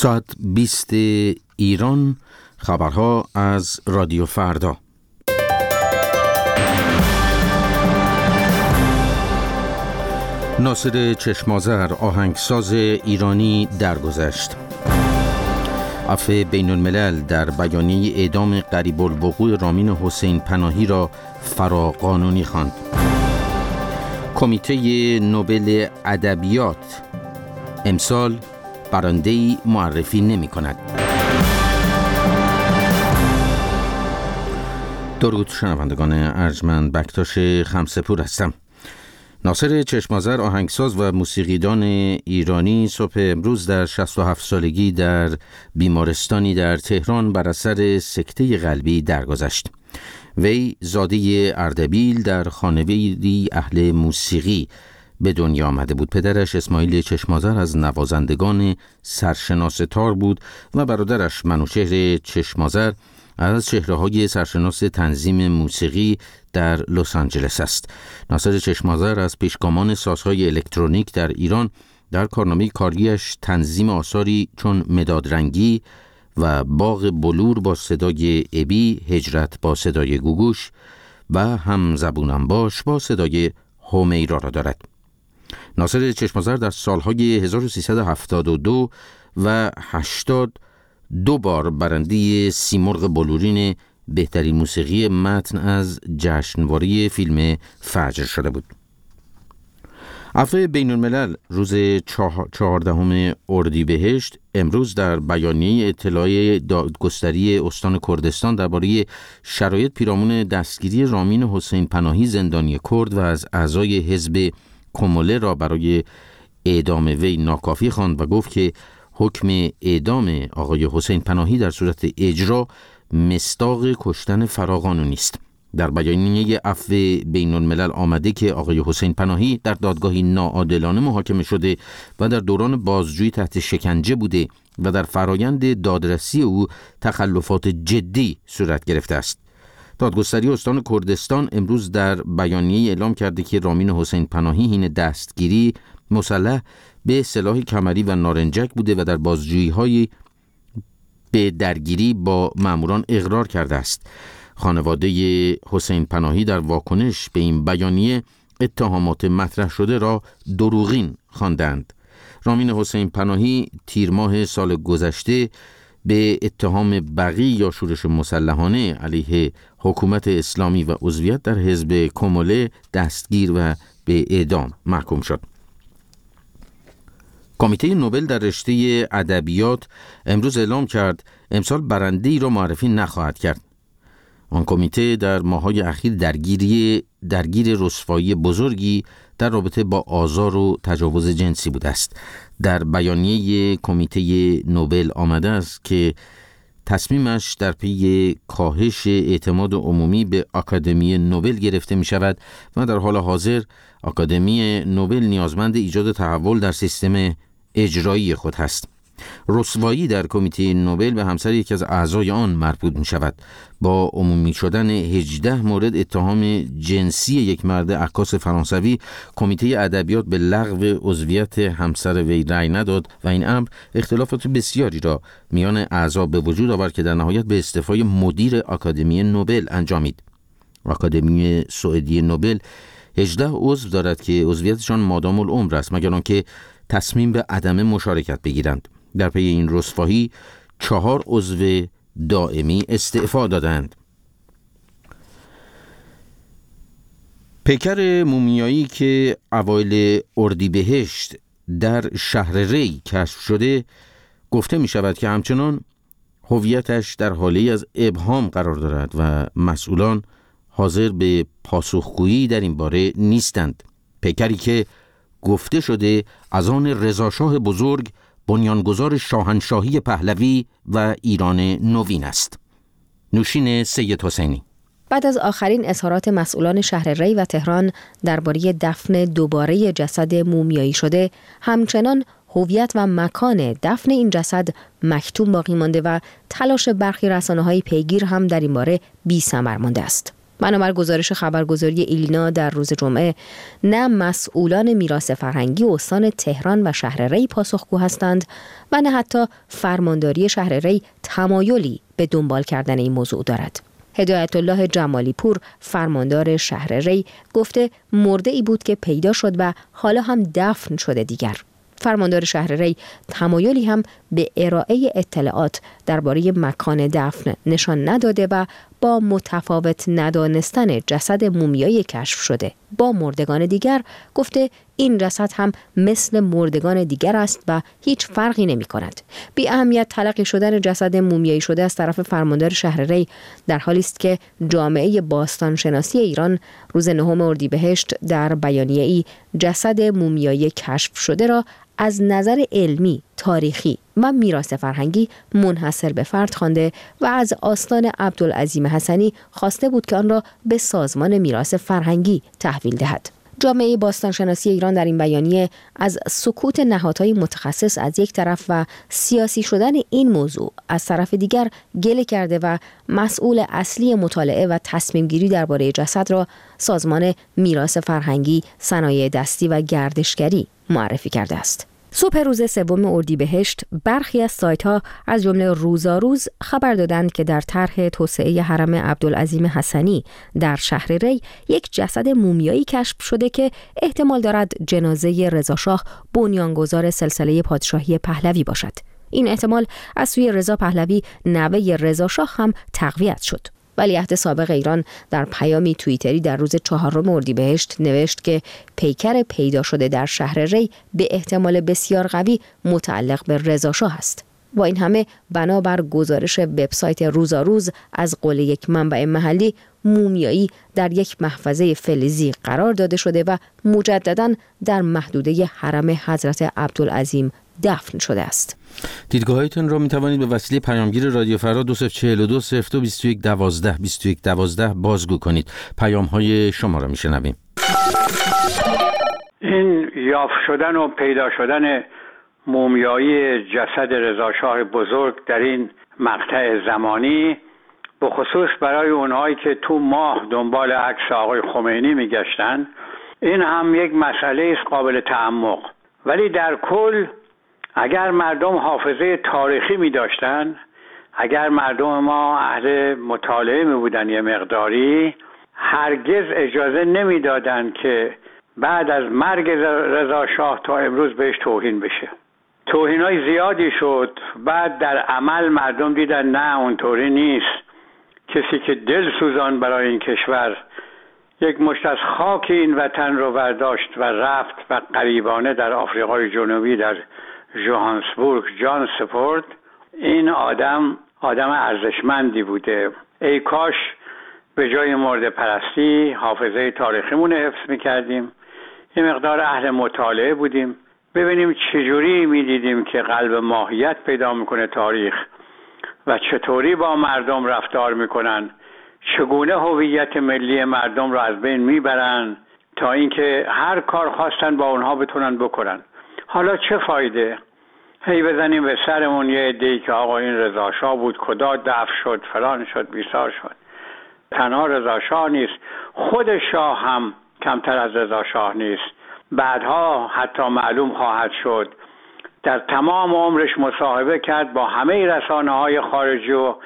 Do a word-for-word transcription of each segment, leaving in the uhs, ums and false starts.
ساعت بیست ایران، خبرها از رادیو فردا. ناصر چشم‌آذر آهنگساز ایرانی درگذشت. عفو بین الملل در بیانیه اعدام قریب الوقوع رامین حسین پناهی را فراقانونی خواند. کمیته نوبل ادبیات امسال برنده‌ای معرفی نمی‌کند. درود شنوندگان ارجمند، بکتاش خمسه‌پور هستم. ناصر چشم‌آذر آهنگساز و موسیقیدان ایرانی صبح امروز در شصت و هفت سالگی در بیمارستانی در تهران بر اثر سکته قلبی درگذشت. وی زاده اردبیل در خانواده‌ای اهل موسیقی به دنیا آمده بود. پدرش اسماعیل چشم‌آذر از نوازندگان سرشناس تار بود و برادرش منوچهر چشم‌آذر از چهره‌های سرشناس تنظیم موسیقی در لس آنجلس است. ناصر چشم‌آذر از پیشگامان سازهای الکترونیک در ایران در کارنامه کاریش تنظیم آثاری چون مداد رنگی و باغ بلور با صدای ابی، هجرت با صدای گوگوش و هم زبونم باش با صدای همیرا را دارد. ناصر چشم‌آذر در سالهای هزار و سیصد و هفتاد و دو و هشتاد دو بار برنده سیمرغ بلورین بهترین موسیقی متن از جشنواره فیلم فجر شده بود. عفو بین الملل روز چهاردهم اردیبهشت امروز در بیانیه اطلاع دادگستری استان کردستان درباره شرایط پیرامون دستگیری رامین حسین پناهی زندانی کرد و از اعضای حزب کموله را برای اعدام وی ناکافی خواند و گفت که حکم اعدام آقای حسین پناهی در صورت اجرا مصداق کشتن فراقانونی است. در بیانیه عفو بین الملل آمده که آقای حسین پناهی در دادگاهی ناعادلانه محاکمه شده و در دوران بازجویی تحت شکنجه بوده و در فرایند دادرسی او تخلفات جدی صورت گرفته است. دادگستری استان کردستان امروز در بیانیه اعلام کرده که رامین حسین پناهی حین دستگیری مسلح به سلاح کمری و نارنجک بوده و در بازجویی‌های به درگیری با ماموران اقرار کرده است. خانواده حسین پناهی در واکنش به این بیانیه اتهامات مطرح شده را دروغین خواندند. رامین حسین پناهی تیر ماه سال گذشته به اتهام بغی یا شورش مسلحانه علیه حکومت اسلامی و عضویت در حزب کموله دستگیر و به اعدام محکوم شد. کمیته نوبل در رشته ادبیات امروز اعلام کرد امسال برنده‌ای را معرفی نخواهد کرد. آن کمیته در ماه‌های اخیر درگیری درگیر رسوایی بزرگی در رابطه با آزار و تجاوز جنسی بوده است. در بیانیه کمیته نوبل آمده است که تصمیمش در پی کاهش اعتماد عمومی به آکادمی نوبل گرفته می شود و در حال حاضر آکادمی نوبل نیازمند ایجاد تحول در سیستم اجرایی خود است. رسوایی در کمیته نوبل به همسر یکی از اعضای آن مربوط می شود. با عمومی شدن هجده مورد اتهام جنسی یک مرد عکاس فرانسوی، کمیته ادبیات به لغو عضویت همسر وی رأی نداد و این امر اختلافات بسیاری را میان اعضا به وجود آورد که در نهایت به استعفای مدیر آکادمی نوبل انجامید. آکادمی سوئدی نوبل هجده عضو دارد که عضویتشان مادام العمر است مگر آنکه تصمیم به عدم مشارکت بگیرند. در پی این رسوایی چهار عضو دائمی استعفا دادند. پیکر مومیایی که اوایل اردیبهشت در شهر ری کشف شده گفته می شود که همچنان هویتش در حاله از ابهام قرار دارد و مسئولان حاضر به پاسخگویی در این باره نیستند. پیکری که گفته شده از آن رضاشاه بزرگ، بنیانگذار شاهنشاهی پهلوی و ایران نوین است. نوشین سید حسینی. بعد از آخرین اظهارات مسئولان شهر ری و تهران درباره دفن دوباره جسد مومیایی شده، همچنان هویت و مکان دفن این جسد مکتوم باقی مانده و تلاش برخی رسانه‌های پیگیر هم در این باره بی‌ثمر مانده است. بنابر گزارش خبرگزاری ایلنا در روز جمعه، نه مسئولان میراث فرهنگی استان تهران و شهر ری پاسخگو هستند و نه حتی فرمانداری شهر ری تمایلی به دنبال کردن این موضوع دارد. هدایت الله جمالی پور، فرماندار شهر ری، گفته مرده ای بود که پیدا شد و حالا هم دفن شده دیگر. فرماندار شهر ری تمایلی هم به ارائه اطلاعات درباره مکان دفن نشان نداده و با متفاوت ندانستن جسد مومیایی کشف شده با مردگان دیگر گفته این جسد هم مثل مردگان دیگر است و هیچ فرقی نمی کند. بی اهمیت تلقی شدن جسد مومیایی شده از طرف فرماندار شهر ری در حالی است که جامعه باستانشناسی ایران روز نهم اردیبهشت در بیانیه‌ای جسد مومیایی کشف شده را از نظر علمی، تاریخی و میراث فرهنگی منحصر به فرد خوانده و از آستان عبدالعظیم حسنی خواسته بود که آن را به سازمان میراث فرهنگی تحویل دهد. جامعه باستانشناسی ایران در این بیانیه از سکوت نهادهای متخصص از یک طرف و سیاسی شدن این موضوع از طرف دیگر گله کرده و مسئول اصلی مطالعه و تصمیم گیری درباره جسد را سازمان میراث فرهنگی، صنایع دستی و گردشگری معرفی کرده است. صبح روز سوم اردیبهشت برخی از سایت‌ها از جمله روزاروز خبر دادند که در طرح توسعه حرم عبدالعظیم حسنی در شهر ری یک جسد مومیایی کشف شده که احتمال دارد جنازه رضاشاه بنیانگذار سلسله پادشاهی پهلوی باشد. این احتمال از سوی رضا پهلوی نوه رضاشاه هم تقویت شد. ولیعهد سابق ایران در پیامی توییتری در روز چهارم اردیبهشت نوشت که پیکر پیدا شده در شهر ری به احتمال بسیار قوی متعلق به رضاشاه است. با این همه بنابر گزارش وبسایت روزاروز از قول یک منبع محلی، مومیایی در یک محفظه فلزی قرار داده شده و مجدداً در محدوده حرم حضرت عبدالعظیم دفن شده است. دیدگاهایتون را می توانید به وسیله پیامگیر رادیو فردا دو صفر چهل و دو صفر دو بیست و یک دوازده بیست و یک دوازده بازگو کنید. پیام های شما را می شنویم. این یافت شدن و پیدا شدن مومیایی جسد رضاشاه بزرگ در این مقطع زمانی، به خصوص برای اونهایی که تو ماه دنبال عکس آقای خمینی می گشتن، این هم یک مسئله است قابل تعمق. ولی در کل اگر مردم حافظه تاریخی می داشتن، اگر مردم ما اهل مطالعه می بودن یه مقداری، هرگز اجازه نمی دادن که بعد از مرگ رضا شاه تا امروز بهش توهین بشه. توهینای زیادی شد، بعد در عمل مردم دیدن نه اونطوری نیست. کسی که دل سوزان برای این کشور یک مشت از خاک این وطن رو برداشت و رفت و غریبانه در آفریقای جنوبی در ژوهانسبورگ جان سپرد، این آدم آدم ارزشمندی بوده. ای کاش به جای مورد پرستی حافظه تاریخیمون حفظ میکردیم، یه مقدار اهل مطالعه بودیم، ببینیم چجوری میدیدیم که قلب ماهیت پیدا میکنه تاریخ و چطوری با مردم رفتار میکنن، چگونه هویت ملی مردم رو از بین میبرن تا اینکه هر کار خواستن با اونها بتونن بکنن. حالا چه فایده؟ هی بزنیم به سرمون یه عده‌ای که آقا این رضا شاه بود، کدا دفن شد، فلان شد، بیسار شد. تنها رضا شاه نیست، خود شاه هم کمتر از رضا شاه نیست. بعدها حتی معلوم خواهد شد. در تمام عمرش مصاحبه کرد با همه رسانه‌های خارجی و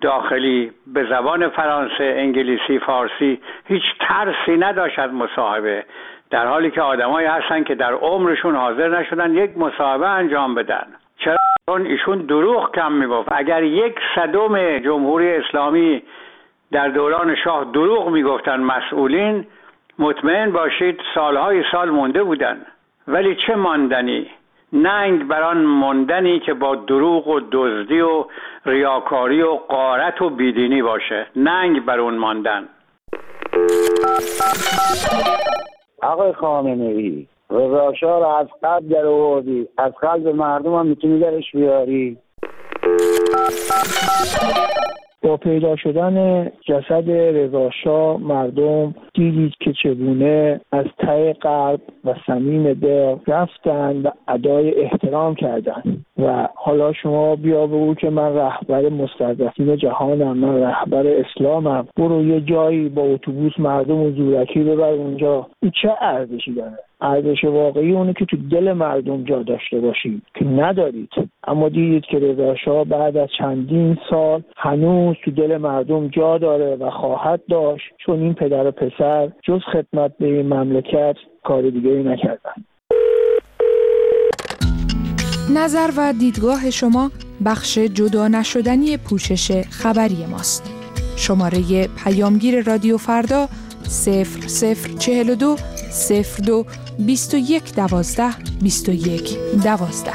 داخلی به زبان فرانسه، انگلیسی، فارسی. هیچ ترسی نداشت از مصاحبه، در حالی که آدمایی هستن که در عمرشون حاضر نشدن یک مصاحبه انجام بدن. چرا؟ چون ایشون دروغ کم میگفت. اگر یک صدم جمهوری اسلامی در دوران شاه دروغ میگفتن مسئولین، مطمئن باشید سالهای سال مونده بودن. ولی چه ماندنی؟ ننگ بران ماندنی که با دروغ و دزدی و ریاکاری و غارت و بیدینی باشه. ننگ بر اون ماندن. آقای خامنه‌ای، رضا شاه را از قلب در آوردی، از قلب مردم هم میتونی درش بیاری. با پیدا شدن جسد رضا شاه مردم دیدید که چگونه از ته قلب و صمیم دل رفتن و ادای احترام کردند و حالا شما بیا بگو که من رهبر مستضعفین جهانم، من رهبر اسلامم، برو یه جایی با اتوبوس مردم و زورکی ببر اونجا. این چه ارزشی داره؟ ارزش واقعی اونه که تو دل مردم جا داشته باشید که ندارید. اما دیدید که رضا شاه بعد از چندین سال هنوز تو دل مردم جا داره و خواهد داشت، چون این پدر و پسر جز خدمت به این مملکت کار دیگه‌ای نکردن. نظر و دیدگاه شما بخش جدا نشدنی پوشش خبری ماست. شماره پیامگیر رادیو فردا صفر صفر چهل و دو صفر دو بیست و یک دوازده بیست و یک دوازده.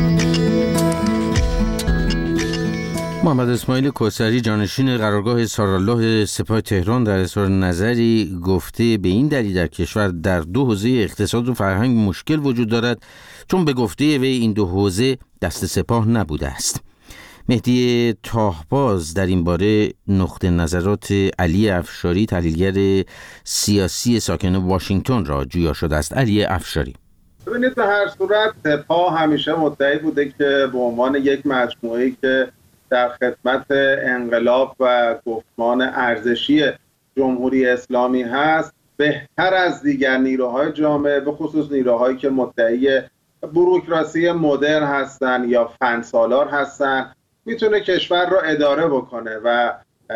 محمد اسماعیل کوثری، جانشین قرارگاه سارالله سپاه تهران، در اظهار نظری گفته به این دلیل در کشور در دو حوزه اقتصاد و فرهنگ مشکل وجود دارد چون به گفته وی این دو حوزه دست سپاه نبوده است. مهدی تاهباز در این باره نقطه نظرات علی افشاری، تحلیلگر سیاسی ساکن واشنگتن را جویا شده است. علی افشاری: ببینید، به هر صورت سپاه همیشه مدعی بوده که به عنوان یک مجموعه‌ای که در خدمت انقلاب و گفتمان ارزشی جمهوری اسلامی هست، بهتر از دیگر نیروهای جامعه، به خصوص نیروهایی که مدعی بوروکراسی مدرن هستن یا فنسالار هستن، میتونه کشور رو اداره بکنه و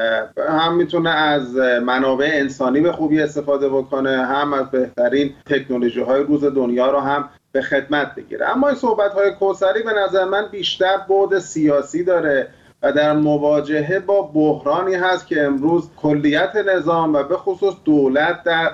هم میتونه از منابع انسانی به خوبی استفاده بکنه، هم از بهترین تکنولوژی های روز دنیا رو هم به خدمت بگیره. اما این صحبت های کوثری به نظر من بیشتر بعد سیاسی داره و در مواجهه با بحرانی هست که امروز کلیت نظام و به خصوص دولت در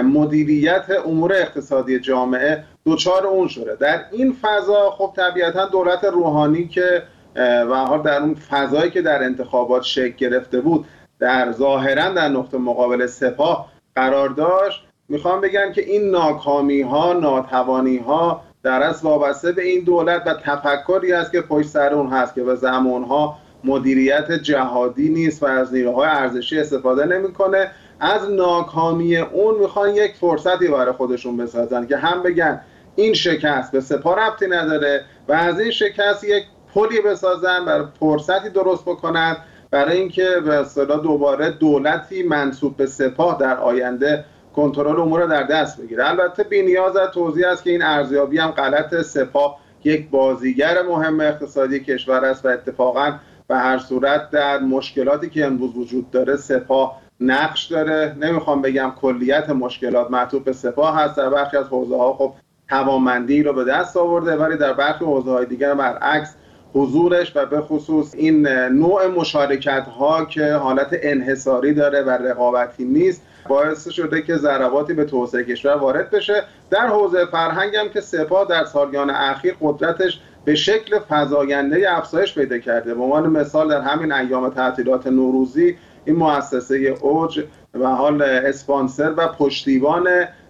مدیریت امور اقتصادی جامعه دوچار اون شده. در این فضا خب طبیعتا دولت روحانی که و حال در اون فضایی که در انتخابات شکل گرفته بود، در ظاهرا در نقطه مقابل سپاه قرار داشت، میخوام بگم که این ناکامی ها، ناتوانی ها در اصل وابسته به این دولت و تفکری است که پشت سر اون هست که به زمان ها مدیریت جهادی نیست و از نیروهای ارزشی استفاده نمیکنه. از ناکامی اون میخوان یک فرصتی برای خودشون بسازن که هم بگن این شکست به سپاه ربطی نداره و از این شکست یک پلی بسازن، برای فرصتی درست بکنن برای اینکه به اصطلاح دوباره دولتی منسوب به سپاه در آینده کنترل امور رو در دست بگیره. البته بی‌نیاز از توضیح است که این ارزیابی هم غلط. سپاه یک بازیگر مهم اقتصادی کشور است و اتفاقاً به هر صورت در مشکلاتی که امروز وجود داره سپاه نقش داره. نمیخوام بگم کلیت مشکلات معطوف به سپاه هست، در برخی از حوزه‌ها خب توانمندی رو به دست آورده، ولی در برخی حوزه‌های دیگر برعکس حضورش و به خصوص این نوع مشارکت‌ها که حالت انحصاری داره و رقابتی نیست باعث شده که ضرباتی به توسعه کشور وارد بشه. در حوزه فرهنگ هم که سپاه در سالیان اخیر قدرتش به شکل فزاینده افزایش پیدا کرده. به عنوان مثال در همین ایام تعطیلات نوروزی این مؤسسه اوج و حال اسپانسر و پشتیبان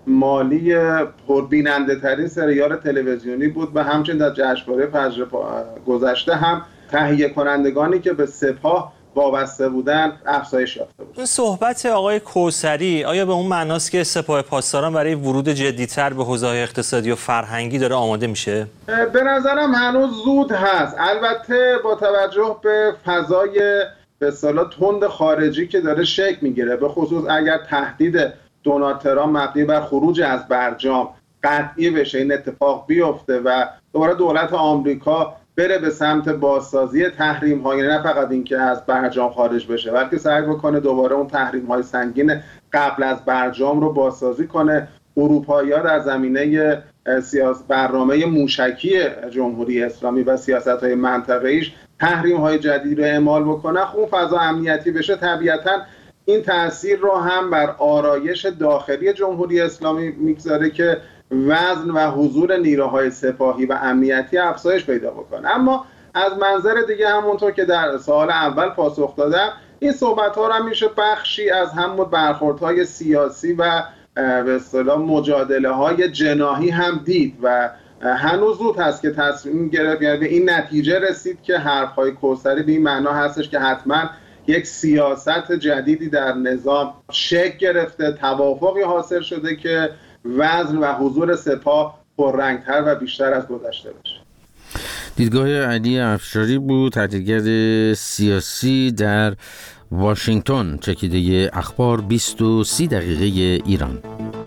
مالی پربیننده ترین سریال تلویزیونی بود و همچنین در جشنواره فجر گذشته هم تهیه کنندگانی که به سپاه وابسته بودن افزایش یافته بود. این صحبت آقای کوثری آیا به اون معناست که سپاه پاسداران برای ورود جدی‌تر به حوزه‌های اقتصادی و فرهنگی داره آماده میشه؟ به نظرم هنوز زود هست. البته با توجه به فضای به اصطلاح تند خارجی که داره شکل میگیره، به خصوص اگر تهدید دونالد ترامپ مبنی بر خروج از برجام قطعی بشه، این اتفاق بیفته و دوباره دولت آمریکا بره به سمت بازسازی تحریم ها، یعنی نه فقط اینکه از برجام خارج بشه بلکه سعی بکنه دوباره اون تحریم های سنگین قبل از برجام رو بازسازی کنه. اروپایی‌ها در زمینه سیاست برنامه موشکی جمهوری اسلامی و سیاست‌های منطقه‌ایش تحریم‌های جدید رو اعمال بکنه، خب اون فضا امنیتی بشه، طبیعتاً این تأثیر رو هم بر آرایش داخلی جمهوری اسلامی میگذاره که وزن و حضور نیروهای سپاهی و امنیتی افزایش پیدا بکنه. اما از منظر دیگه همونطور که در سوال اول پاسخ دادم، این صحبت‌ها رو هم میشه بخشی از همون برخوردهای سیاسی و به اصطلاح مجادله‌های جناحی هم دید و هنوز زود هست که تصمیم گرفت، یعنی به این نتیجه رسید که حرف‌های کوثری به این معنا هستش که حتما یک سیاست جدیدی در نظام شکل گرفته، توافقی حاصل شده که وزن و حضور سپاه پررنگتر و بیشتر از گذشته بشه. دیدگاه علی افشاری بود، تحلیلگر سیاسی در واشنگتن. چکیده اخبار بیست و سی دقیقه ایران.